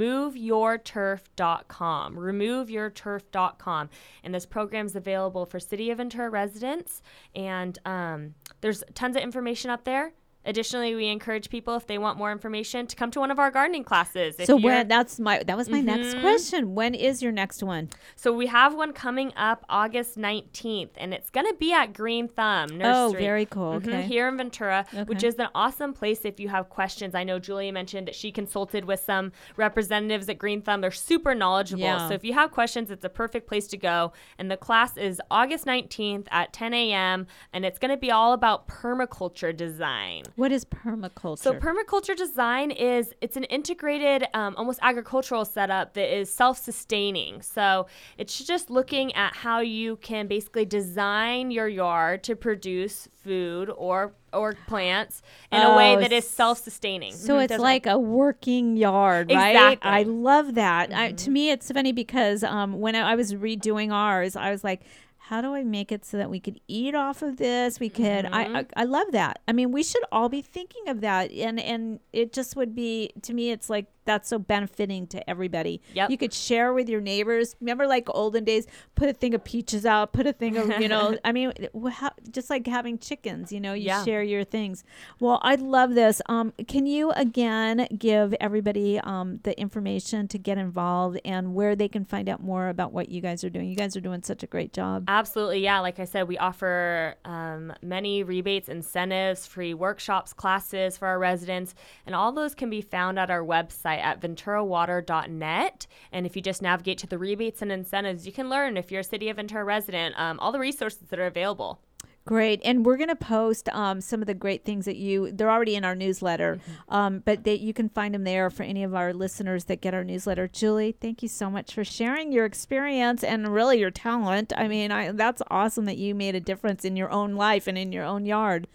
removeyourturf.com, removeyourturf.com. And this program is available for City of Ventura residents. And there's tons of information up there. Additionally, we encourage people, if they want more information, to come to one of our gardening classes. So that was my next question. When is your next one? So we have one coming up August 19th, and it's going to be at Green Thumb Nursery. Oh, very cool. Okay. Here in Ventura, which is an awesome place if you have questions. I know Julia mentioned that she consulted with some representatives at Green Thumb. They're super knowledgeable. Yeah. So if you have questions, it's a perfect place to go. And the class is August 19th at 10 a.m., and it's going to be all about permaculture design. What is permaculture? So permaculture design it's an integrated, almost agricultural setup that is self-sustaining. So it's just looking at how you can basically design your yard to produce food or plants in a way that is self-sustaining. So it's like a working yard, right? Exactly. I love that. To me, it's funny because when I was redoing ours, I was like, how do I make it so that we could eat off of this? We could. I love that. I mean, we should all be thinking of that, and it just would be, to me, it's like that's so benefiting to everybody. Yep. You could share with your neighbors. Remember, like olden days, put a thing of peaches out, put a thing of, I mean, just like having chickens, you share your things. Well, I love this. Can you again give everybody the information to get involved and where they can find out more about what you guys are doing? You guys are doing such a great job. Absolutely. Yeah. Like I said, we offer many rebates, incentives, free workshops, classes for our residents, and all those can be found at our website at venturawater.net. And if you just navigate to the rebates and incentives, you can learn, if you're a City of Ventura resident, all the resources that are available. Great. And we're going to post some of the great things that they're already in our newsletter, but you can find them there for any of our listeners that get our newsletter. Julie, thank you so much for sharing your experience and really your talent. I mean, that's awesome that you made a difference in your own life and in your own yard.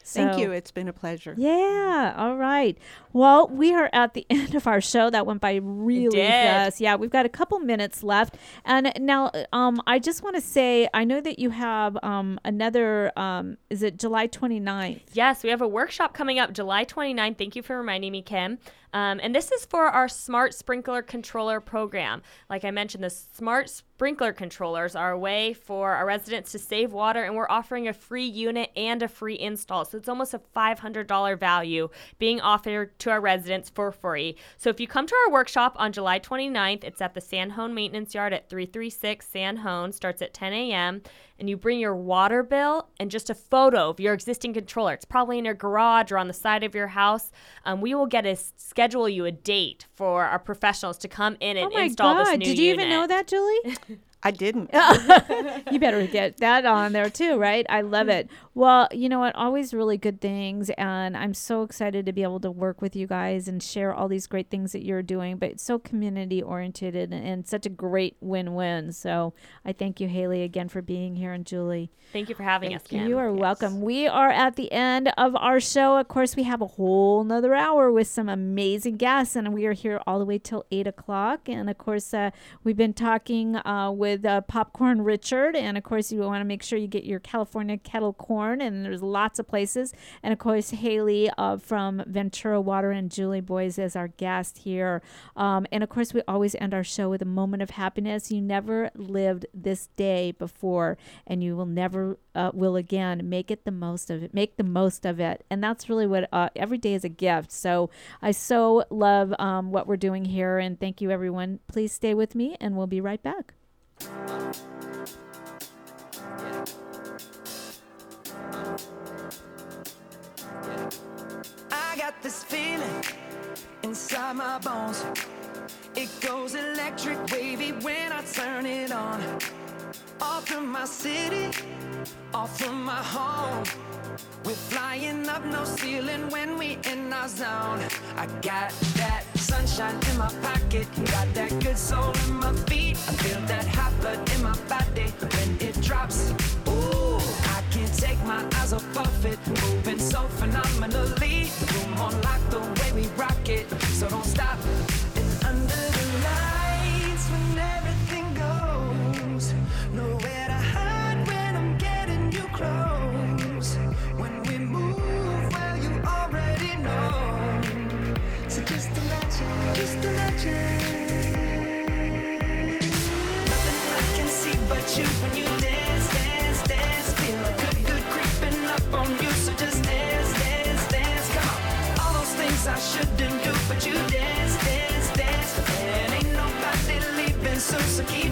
Thank So- you. It's been a pleasure. Yeah. All right. Well, we are at the end of our show. That went by really did. fast. Yeah, we've got a couple minutes left. And now, I just want to say, I know that you have another, is it July 29th? Yes, we have a workshop coming up July 29th. Thank you for reminding me, Kim. And this is for our Smart Sprinkler Controller program. Like I mentioned, the Smart Sprinkler Controllers are a way for our residents to save water, and we're offering a free unit and a free install. So it's almost a $500 value being offered to our residents for free. So if you come to our workshop on July 29th, it's at the San Juan Maintenance Yard at 336 San Juan, starts at 10 a.m., and you bring your water bill and just a photo of your existing controller. It's probably in your garage or on the side of your house. We will schedule you a date for our professionals to come in and install this new unit. Did you even know that, Julie? I didn't. You better get that on there too, right? I love it. Well, you know what? Always really good things. And I'm so excited to be able to work with you guys and share all these great things that you're doing. But it's so community oriented and such a great win-win. So I thank you, Haley, again for being here, and Julie. Thank you for having us, Kim. You are welcome. We are at the end of our show. Of course, we have a whole nother hour with some amazing guests, and we are here all the way till 8 o'clock. And of course, we've been talking with Popcorn Richard, and of course, you want to make sure you get your California kettle corn, and there's lots of places. And of course, Haley from Ventura Water and Julie Boyes as our guest here. And of course, we always end our show with a moment of happiness. You never lived this day before, and you will never will again. Make it the most of it. Make the most of it. And that's really what every day is a gift. So I so love what we're doing here, and thank you, everyone. Please stay with me, and we'll be right back. I got this feeling inside my bones. It goes electric wavy when I turn it on. Off from my city, off from my home. We're flying up no ceiling when we in our zone. I got that sunshine in my pocket, got that good soul in my feet. I feel that hot blood in my body when it drops. Ooh, I can't take my eyes off it, moving so phenomenally. Room on lock the way we rock it, so don't stop. And under the lights when everything goes, nowhere to hide when I'm getting you close. When we move, well, you already know. So just imagine, just imagine. Nothing I can see but you when you dance, dance, dance. Feel a good, good creeping up on you. So just dance, dance, dance. Come on. All those things I shouldn't do, but you dance, dance, dance. And ain't nobody leaving soon, so keep